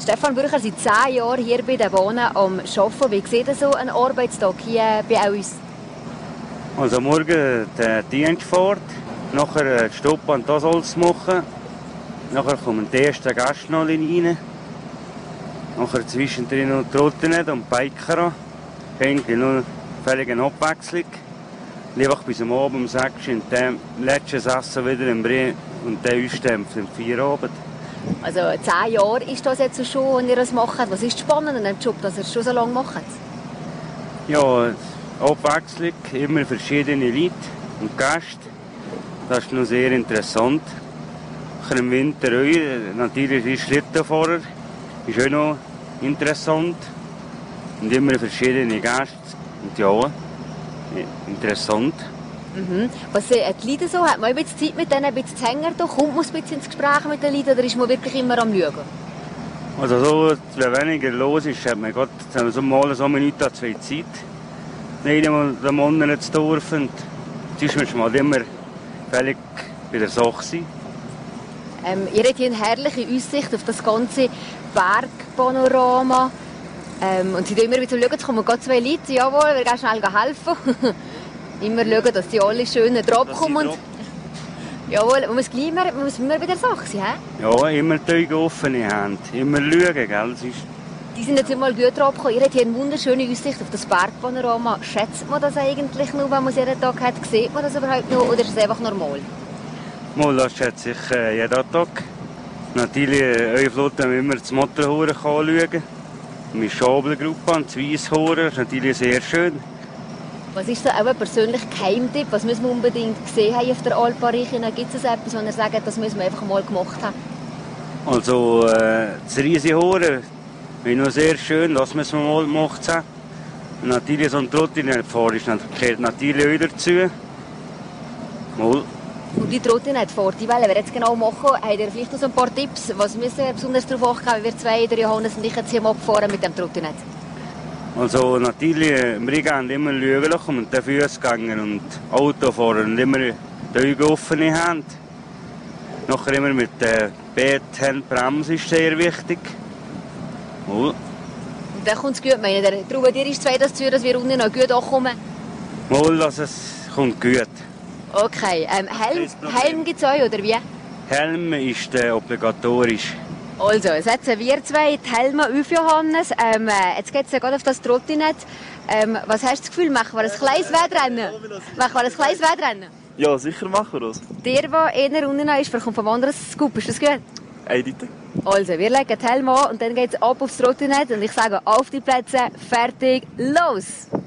Stefan Bürcher, seit 10 Jahren hier bei den Bohnen am Arbeiten. Wie sieht so ein Arbeitstag hier bei uns? Also morgen der Dienst fährt, nachher die Stopp an das Holz machen, nachher kommen die ersten Gäste noch rein, nachher zwischendrin noch die Trottinette und die Biker an, eigentlich noch völlig eine Abwechslung. Einfach bis am Abend um 6 Uhr und dann letztes Essen wieder im Brie und dann ausstempeln um 4 Uhr Abend. Also 10 Jahre ist das jetzt schon, wenn ihr das macht. Was ist spannend an dem Job, dass ihr es schon so lange macht? Ja, Abwechslung, immer verschiedene Leute und Gäste. Das ist noch sehr interessant. Im Winter auch, natürlich die Schlittenfahrer, ist auch noch interessant. Und immer verschiedene Gäste. Und ja, interessant. Was sehen die Leute so? Hat man ein bisschen Zeit mit denen, ein bisschen zu hängen? Kommt man ein bisschen ins Gespräch mit den Leuten oder ist man wirklich immer am Schauen? Also so, wenn weniger los ist, hat man gerade so mal so Minuten an 2 Zeit. Jeden Monat zu dürfen. Sonst muss man immer völlig bei der Sache sein. Ihr habt hier eine herrliche Aussicht auf das ganze Bergpanorama. Und sie schauen immer wieder zu schauen, es kommen gerade 2 Leute. Jawohl, wir gehen schnell helfen. Immer schauen, dass die alle schön drauf kommen. Jawohl, man muss immer bei der Sache sein. He? Ja, immer die Augen offene Hand. Immer schauen, gell? Die sind jetzt mal gut drauf gekommen. Ihr habt hier eine wunderschöne Aussicht auf das Bergpanorama. Schätzt man das eigentlich noch, wenn man es jeden Tag hat? Sieht man das überhaupt noch oder ist es einfach normal? Mal, das schätze ich jeden Tag. Natürlich, eure Flotte haben wir immer das Motorhorn anschauen. Mit Schabelgruppe und das Weisshorn, das ist natürlich sehr schön. Was ist so auch ein persönlicher Geheimtipp? Was müssen wir unbedingt gesehen haben auf der Alpariche? Gibt es etwas, wo ihr sagt, das müssen wir einfach mal gemacht haben? Also, das Riesenhorn ist noch sehr schön, das müssen wir mal gemacht haben. Und natürlich so ein Trottinettenfahren gehört natürlich auch dazu. Mal. Und die Trottinette fährt, die wollen wir jetzt genau machen. Habt ihr vielleicht noch so ein paar Tipps? Was müssen wir besonders darauf achten, wenn wir 2, der Johannes und ich jetzt hier mal abfahren mit dem Trottinette? Also natürlich, wir gehen immer schauen und den Fußgänger und Autofahrer und immer die Augen offene haben. Nachher immer mit der Bremse ist sehr wichtig. Oh. Und dann kommt es gut, meine ihr. Trauen dir ist 2 dazu, dass wir unten noch gut ankommen? Mal, dass es kommt gut. Okay, Helm gibt es euch, oder wie? Helm ist obligatorisch. Also, setzen wir 2 die Helme auf, Johannes. Jetzt geht es ja gerade auf das Trottinett. Was hast du das Gefühl, machen wir ein kleines Wettrennen? Ja, sicher machen wir das. Der, der eher unten ist, kommt vom anderen Scoop. Ist das gut? Eindeutig. Also, wir legen die Helme an und dann geht es ab aufs Trottinett. Und ich sage, auf die Plätze, fertig, los!